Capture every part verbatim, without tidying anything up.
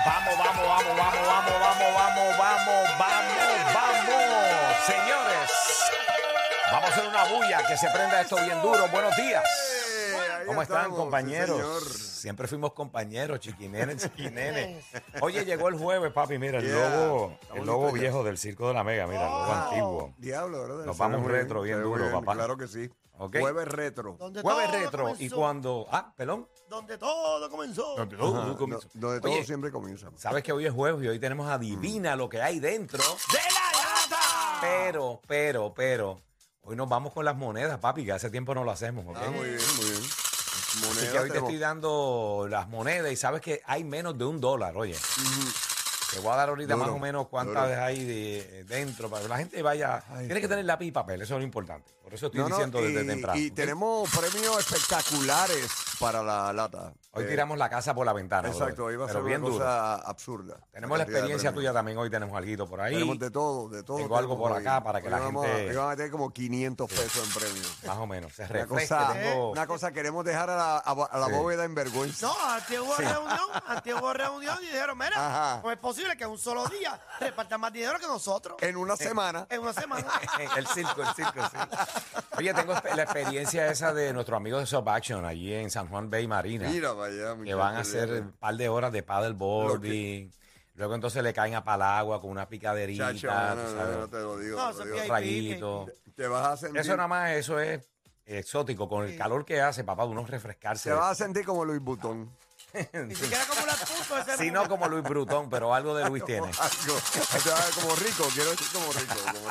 Vamos, vamos, vamos, vamos, vamos, vamos, vamos, vamos, vamos, vamos. Señores, vamos a hacer una bulla que se prenda esto bien duro. Buenos días. ¿Cómo están, estamos, compañeros? Sí, Siempre fuimos compañeros, chiquinenes, chiquinenes. Oye, llegó el jueves, papi. Mira, el Yeah. logo, Estamos el logo listos ya. viejo del Circo de la Mega. Mira, el logo Ah, antiguo. Diablo, ¿verdad? Nos Se vamos ve muy retro bien se ve muy duro, papá. Claro que sí. Ok. Jueves retro. Donde Jueves todo retro. comenzó. Y cuando... Ah, pelón. Donde todo comenzó. Donde Ajá, todo do- comenzó. donde todo Oye, siempre comienza. sabes que hoy es jueves y hoy tenemos adivina lo que hay dentro. ¡De la lata! Pero, pero, pero, hoy nos vamos con las monedas, papi, que hace tiempo no lo hacemos, ¿ok? Ah, muy bien, muy bien. Así Moneda que hoy te tenemos- estoy dando las monedas y sabes que hay menos de un dólar, oye. Ujú. Te voy a dar ahorita Duro, más o menos cuántas duro. hay de, dentro para que la gente vaya. Ay, Tienes que tener lápiz y papel, eso es lo importante. Por eso estoy No, no, diciendo desde y, temprano. y ¿ok? tenemos premios espectaculares para la lata. Hoy Eh, tiramos la casa por la ventana. Exacto, brother, hoy va a pero ser una bien duro. cosa absurda. Tenemos la cantidad de experiencia premios. tuya también hoy, tenemos algo por ahí. Tenemos de todo, de todo. Tengo algo tenemos por hoy. acá para que Hoy la vamos gente- A, hoy vamos a meter como quinientos pesos en premios. Más o menos. Se Una refresque. cosa, tengo- una cosa queremos dejar a la, a, a la Sí. bóveda en vergüenza. No, antes hubo reunión, antes hubo reunión y dijeron, mira, Ajá. ¿cómo es posible que en un solo día repartan más dinero que nosotros? En una semana. En una semana. El circo, el circo, sí. Oye, tengo espe- la experiencia esa de nuestros amigos de Soft Action allí en San Juan Bay Marina. Mira para allá. Que van a hacer un par de horas de paddleboarding. Luego entonces le caen a palagua con una picaderita. Chacho, tú no, no, sabes, no, no te lo digo. No, te lo eso digo. es un rayito. Te vas a sentir, Eso nada más, eso es exótico. Con el calor que hace, papá, de uno refrescarse. te vas a sentir como Luis Butón. Ni siquiera como las puntos ese. Si no como Luis Brutón, pero algo de Luis tiene. Algo. Te vas a ver como rico, quiero decir como rico, como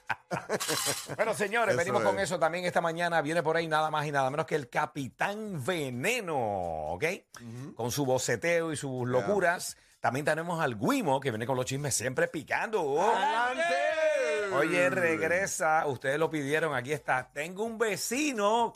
rico. Bueno, señores, Eso venimos con es. eso también esta mañana. Viene por ahí nada más y nada menos que el Capitán Veneno, ¿ok? Con su boceteo y sus locuras. También tenemos al Guimo, que viene con los chismes siempre picando. ¡Adelante! Oye, regresa. Ustedes lo pidieron. Aquí está. Tengo un vecino.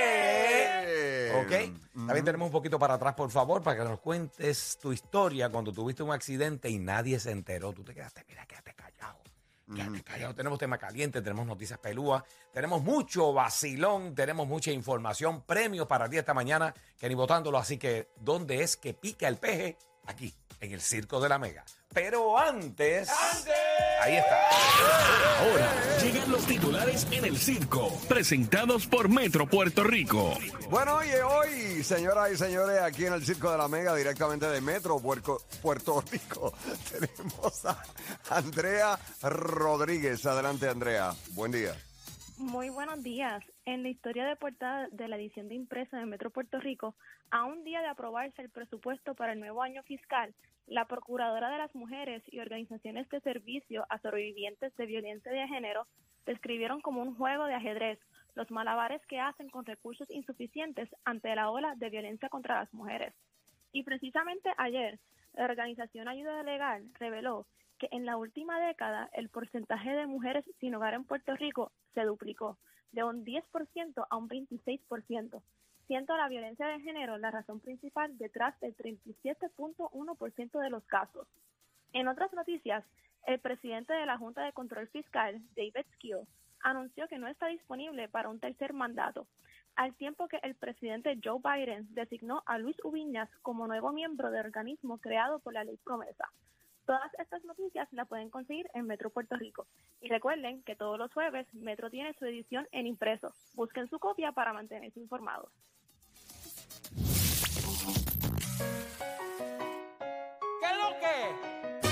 ¿Qué? ¿Ok? También tenemos un poquito para atrás, por favor, para que nos cuentes tu historia cuando tuviste un accidente y nadie se enteró. Tú te quedaste, mira, quédate callado. Quédate callado. Tenemos tema caliente, tenemos noticias pelúas, tenemos mucho vacilón, tenemos mucha información, premios para ti esta mañana, que ni votándolo. Así que, ¿dónde es que pica el peje? Aquí, en el Circo de la Mega. Pero antes... ¡Antes! Ahí está. Ahora llegan los titulares en el circo, presentados por Metro Puerto Rico. Bueno, oye, hoy, señoras y señores, aquí en el Circo de la Mega, directamente de Metro Puerto, Puerto Rico, tenemos a Andrea Rodríguez. Adelante, Andrea. Buen día. Muy buenos días. En la historia de portada de la edición de impresa de Metro Puerto Rico, a un día de aprobarse el presupuesto para el nuevo año fiscal, la Procuradora de las Mujeres y organizaciones de servicio a sobrevivientes de violencia de género describieron como un juego de ajedrez los malabares que hacen con recursos insuficientes ante la ola de violencia contra las mujeres. Y precisamente ayer, la organización Ayuda Legal reveló que en la última década el porcentaje de mujeres sin hogar en Puerto Rico se duplicó, de un diez por ciento a un veintiséis por ciento, siendo la violencia de género la razón principal detrás del treinta y siete punto uno por ciento de los casos. En otras noticias, el presidente de la Junta de Control Fiscal, David Skill, anunció que no está disponible para un tercer mandato, al tiempo que el presidente Joe Biden designó a Luis Ubiñas como nuevo miembro del organismo creado por la Ley Promesa. Todas estas noticias las pueden conseguir en Metro Puerto Rico. Y recuerden que todos los jueves Metro tiene su edición en impreso. Busquen su copia para mantenerse informados. ¿Qué es lo que?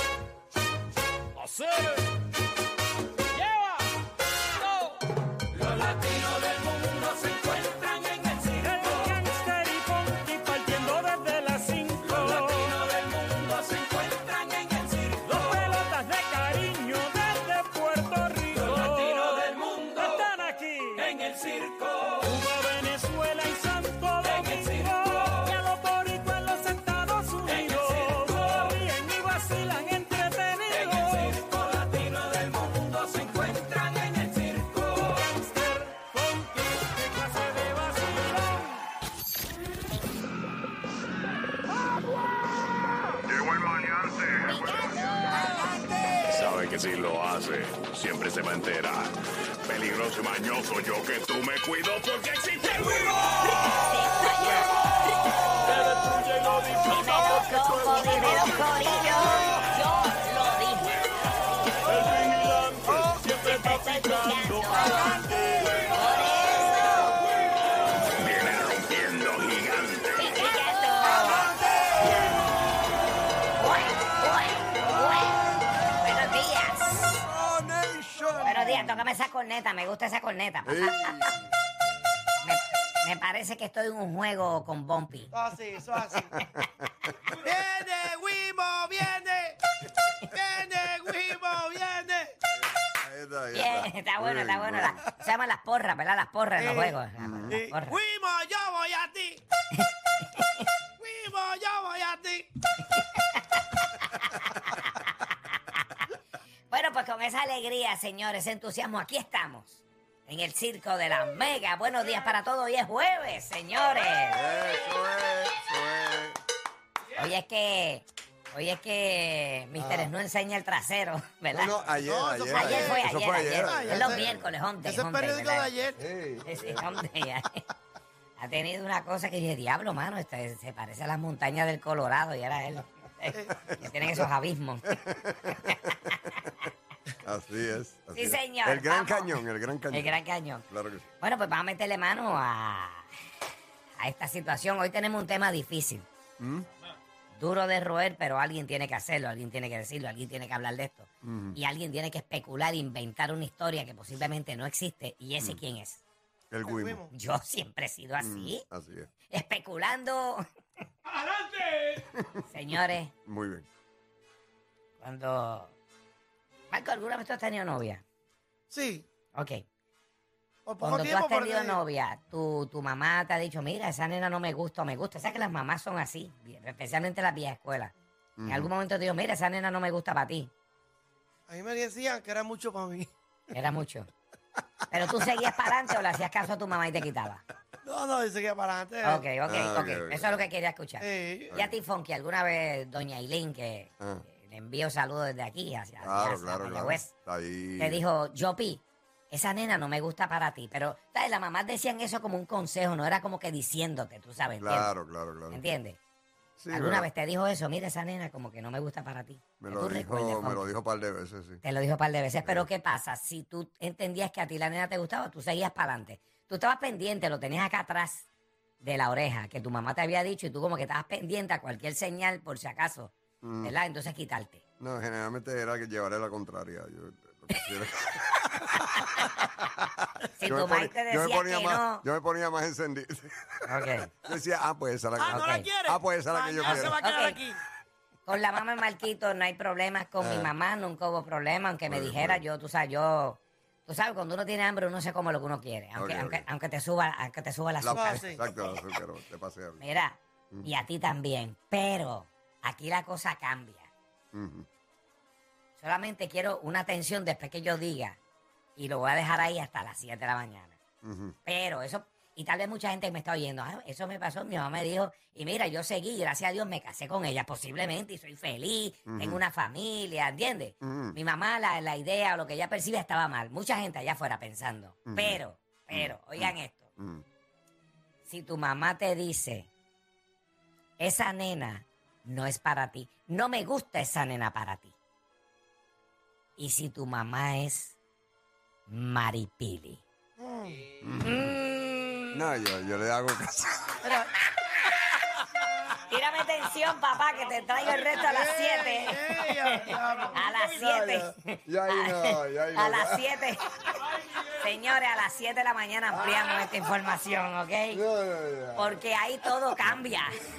Hacer. Lleva. No. Los latinos del mundo se encuentran en el circo. El gangster y funky partiendo desde las cinco. Los latinos del mundo se encuentran en el circo. Los pelotas de cariño desde Puerto Rico. Los latinos del mundo están aquí en el circo. Cuba, Venezuela y Santo Domingo. Y a los boricuas en los Estados Unidos. Ríen y vacilan entretenidos. En el circo latino del mundo se encuentran en el circo. Gangster, funky, qué clase de vacilón. Llegó el maleante. Sabe que si lo hace, siempre se va a enterar. Peligroso y mañoso, yo que tú me cuido porque existe el huevo. Te destruye y lo disfruta porque tú eres un Corillo, yo lo dije. El vigilante siempre está picando. Por eso, Viene rompiendo gigante. piquillando. Ué, ué, ué. Buenos días. ¡Oh, Nation! Buenos días, tócame esa corneta, me gusta esa corneta, papá. Ey. Me, me parece que estoy en un juego con Bumpy. Eso así, eso así. Viene, Wimo, viene. Viene, Wimo, viene. Ahí está, ahí Bien, está bueno, está bueno. La- se llaman las porras, ¿verdad? Las porras en los Eh, juegos. Las Eh, porras. Wimo, yo voy a ti. Wimo, yo voy a ti. Bueno, pues con esa alegría, señores, ese entusiasmo, aquí estamos. En el circo de la Mega. Buenos días para todos. Hoy es jueves, señores. Eso es, eso es. Hoy es que. Hoy es que Mister no enseña el trasero, ¿verdad? No, no, ayer, No, eso ayer. fue Ayer fue Eso ayer, fue ayer. ayer. Es los Ese- miércoles, hombre. Ese es periódico de ayer. Ey. Sí, sí, hombre. Ha tenido una cosa que dije, diablo, mano, este, se parece a las montañas del Colorado y era él. Que tienen esos abismos. Así es. así Sí, es. señor, El Gran vamos. Cañón, el Gran Cañón. El Gran Cañón. Claro que sí. Bueno, pues vamos a meterle mano a, a esta situación. Hoy tenemos un tema difícil. ¿Mm? Duro de roer, pero alguien tiene que hacerlo, alguien tiene que decirlo, alguien tiene que hablar de esto. Ujú. Y alguien tiene que especular, inventar una historia que posiblemente no existe. ¿Y ese quién es? El El Wimo. Wimo. Yo siempre he sido así, Mm, así es. especulando. ¡Adelante! Señores, Muy bien. cuando... Marco, ¿alguna vez tú has tenido novia? Sí. Ok. Por poco Cuando tú tiempo, has tenido porque- novia, tu, tu mamá te ha dicho, mira, esa nena no me gusta o me gusta. ¿Sabes que las mamás son así? Especialmente las viejas escuelas. En Ujú. algún momento te digo, mira, esa nena no me gusta para ti. A mí me decían que era mucho para mí. Era mucho. Pero tú seguías para adelante o le hacías caso a tu mamá y te quitaba. No, no, dice que para adelante. Ok, ok, Ah, ok. ok, ok. Eso es lo que quería escuchar. Sí. Y a ti, Fonky, alguna vez, doña Eileen, que Ah. que le envío saludos desde aquí hacia, Claro, hacia claro, claro. Mayagüez, Está ahí. te dijo, Jopi, esa nena no me gusta para ti. Pero, ¿sabes? Las mamás decían eso como un consejo, no era como que diciéndote, tú sabes, ¿entiendes? Claro, claro, claro. ¿Entiendes? Sí, ¿Alguna pero vez te dijo eso? Mira, esa nena como que no me gusta para ti. Me Que lo tú recuerdes, dijo, me Fonky. lo dijo un par de veces, sí. Te lo dijo un par de veces, pero ¿qué pasa? Si tú entendías que a ti la nena te gustaba, tú seguías para adelante. Tú estabas pendiente, lo tenías acá atrás de la oreja, que tu mamá te había dicho y tú como que estabas pendiente a cualquier señal por si acaso, Mm. ¿verdad? Entonces quitarte. No, generalmente era que llevaré la contraria. Yo, lo que quiero- Si yo tu me mamá ponía- te yo me decía ponía que más, no... yo me ponía más encendido. Ok. Yo decía, ah, pues esa es la que Ah, ¿no Ok. la quiere? Ah, pues esa es la que yo Mañana se quiero. va a quedar Ok. aquí. Con la mamá de Marquito no hay problemas, con mi Ah. mamá nunca hubo problema, aunque me Bueno, dijera bueno. yo, tú sabes, yo... Tú sabes, cuando uno tiene hambre uno se come lo que uno quiere, aunque, Ok, aunque, ok. aunque te suba, aunque te suba la La, azúcar. Ah, sí. Exacto, el azúcar, te pasé algo. Mira, y a ti también, pero aquí la cosa cambia. Ujú. Solamente quiero una atención después que yo diga y lo voy a dejar ahí hasta las siete de la mañana. Ujú. Pero eso, y tal vez mucha gente me está oyendo, "Ah, eso me pasó, mi mamá me dijo, y mira, yo seguí, y gracias a Dios me casé con ella posiblemente y soy feliz, tengo una familia, ¿entiendes? Ujú. Mi mamá, la, la idea o lo que ella percibe estaba mal. Mucha gente allá afuera pensando. Ujú. Pero, pero, oigan esto, Ujú. si tu mamá te dice, esa nena no es para ti, no me gusta esa nena para ti. Y si tu mamá es Maripili. Mm. No, yo, yo le hago caso. Pero, Tírame atención, papá, que te traigo el resto a las siete. ey, ya, ya, A las siete. Ya ahí no, ya ahí no. A las siete. Señores, a las siete de la mañana ampliamos esta información, ¿ok? No, no, no. Porque ahí todo cambia.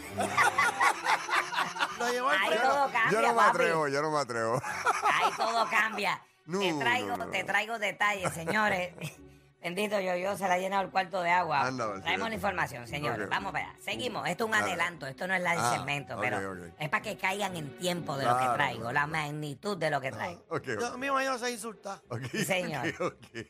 lo llevó al Ahí freno. todo cambia, Yo no me papi. atrevo, yo no me atrevo. Ahí todo cambia. No, te traigo, no, no. te traigo detalles, señores. Bendito yo, yo se la ha llenado el cuarto de agua. Anda, va, Traemos sí. la información, señores. Ok. Vamos para allá. Seguimos. Esto es un Dale. adelanto. Esto no es la del Ah, segmento, ok, pero ok. es para que caigan en tiempo de lo que Claro, traigo, claro. la magnitud de lo que traigo. Ok, Yo ok. mismo yo no sé insultar. Ok, Sí, señor. ok,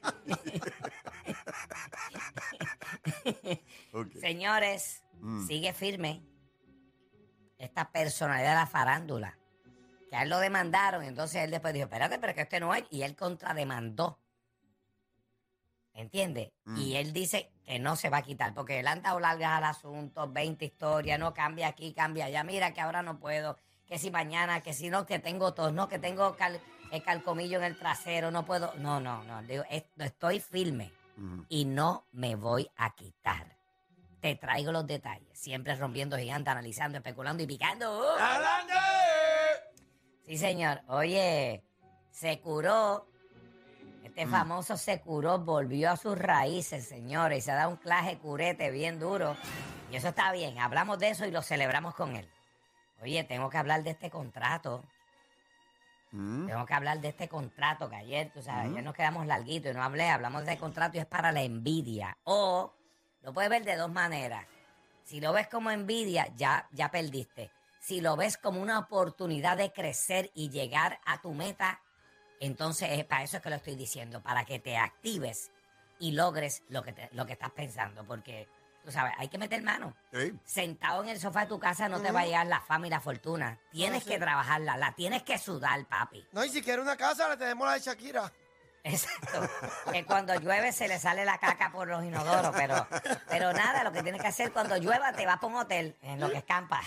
ok. Ok. Señores, Mm. sigue firme esta personalidad de la farándula. Que a él lo demandaron, entonces él después dijo, espérate, pero que este no es. Y él contrademandó. ¿Entiendes? Mm. Y él dice que no se va a quitar, porque él han dado largas al asunto, veinte historias, no cambia aquí, cambia allá. Mira que ahora no puedo, que si mañana, que si no, que tengo tos, no, que tengo cal, el calcomillo en el trasero, no puedo. No, no, no. Digo, estoy firme uh-huh. y no me voy a quitar. Te traigo los detalles. Siempre rompiendo gigante, analizando, especulando y picando. ¡Uh! ¡Adelante! Sí, señor. Oye, se curó. Este mm. famoso se curó, volvió a sus raíces, señores. Y se ha dado un claje curete bien duro. Y eso está bien. Hablamos de eso y lo celebramos con él. Oye, tengo que hablar de este contrato. Mm. Tengo que hablar de este contrato que ayer, tú sabes, mm. ayer nos quedamos larguitos y no hablé. Hablamos de este contrato y es para la envidia. O lo puedes ver de dos maneras. Si lo ves como envidia, ya, ya perdiste. Si lo ves como una oportunidad de crecer y llegar a tu meta, entonces es para eso es que lo estoy diciendo, para que te actives y logres lo que, te, lo que estás pensando. Porque, tú sabes, hay que meter mano. ¿Sí? Sentado en el sofá de tu casa no uh-huh. te va a llegar la fama y la fortuna. Tienes no, sí. que trabajarla, la tienes que sudar, papi. No, y si quieres una casa, le tenemos la de Shakira. Exacto. Que cuando llueve se le sale la caca por los inodoros, pero, pero nada, lo que tienes que hacer cuando llueva te vas para un hotel, en lo que escampa.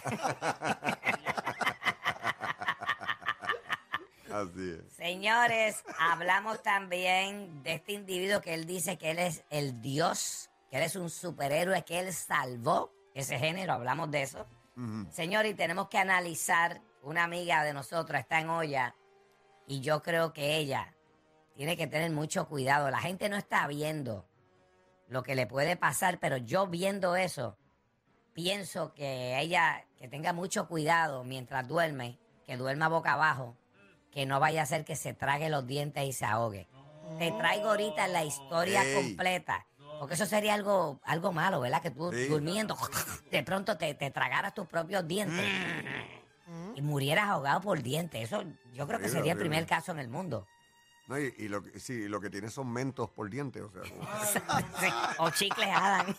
Así es. Señores, hablamos también de este individuo que él dice que él es el Dios, que él es un superhéroe, que él salvó ese género, hablamos de eso. Uh-huh. Señor, y tenemos que analizar, una amiga de nosotros está en olla, y yo creo que ella tiene que tener mucho cuidado. La gente no está viendo lo que le puede pasar, pero yo viendo eso, pienso que ella, que tenga mucho cuidado mientras duerme, que duerma boca abajo, que no vaya a hacer que se trague los dientes y se ahogue. Te traigo ahorita la historia Ey. completa, porque eso sería algo, algo malo, ¿verdad? Que tú sí. durmiendo, de pronto te, te tragaras tus propios dientes y murieras ahogado por dientes. Eso yo creo que sería el primer caso en el mundo. No, y, y lo, que, sí, lo que tiene son mentos por dientes, o sea. Como... sí, o chicles Adam.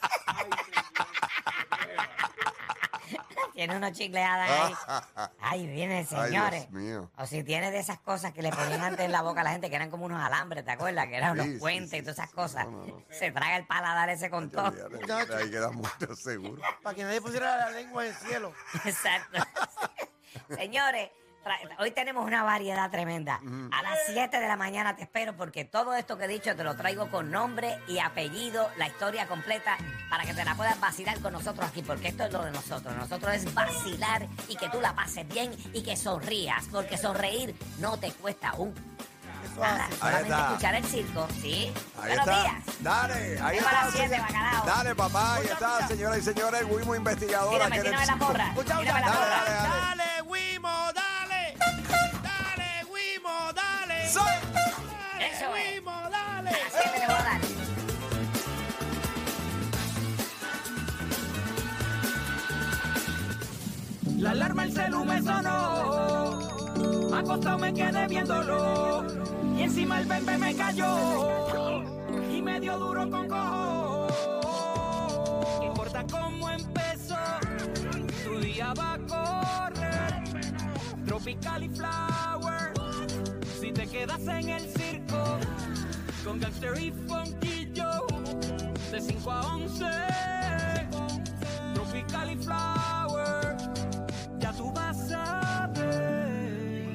Tiene unos chicles Adam ahí. Ay, viene, señores. Ay, Dios mío. O si tiene de esas cosas que le ponían antes en la boca a la gente, que eran como unos alambres, ¿te acuerdas? Que eran sí, unos puentes sí, sí, y todas esas cosas. No, no. Se traga el paladar ese con todo. Ahí queda muerto seguro. Para que nadie pusiera la lengua en el cielo. Exacto. Señores, hoy tenemos una variedad tremenda. Uh-huh. A las siete de la mañana te espero porque todo esto que he dicho te lo traigo con nombre y apellido, la historia completa, para que te la puedas vacilar con nosotros aquí, porque esto es lo de nosotros. Nosotros es vacilar y que tú la pases bien y que sonrías, porque sonreír no te cuesta un... Nada, solamente escuchar el circo, ¿sí? Ahí Buenos está. días. Dale, ahí está. está. Siete, bacalao. Dale, papá, ahí está, señoras y señores, el Wimo investigadora. Tírame, tírame la porra. Tírame la dale, porra. Dale, dale, dale, Wimo, dale. Dale, Wimo, dale. Soy. Dale, Eso es. Wimo, dale. A las siete le voy a dar. La alarma el celu me sonó, acostado me quedé viéndolo, y encima el bebé me cayó, y me dio duro con cojo. ¿Qué importa cómo empezó? Tu día va a correr, Tropical y Flower, si te quedas en el circo, con Gangster y Funky Joe, de cinco a once, Tropical y Flower.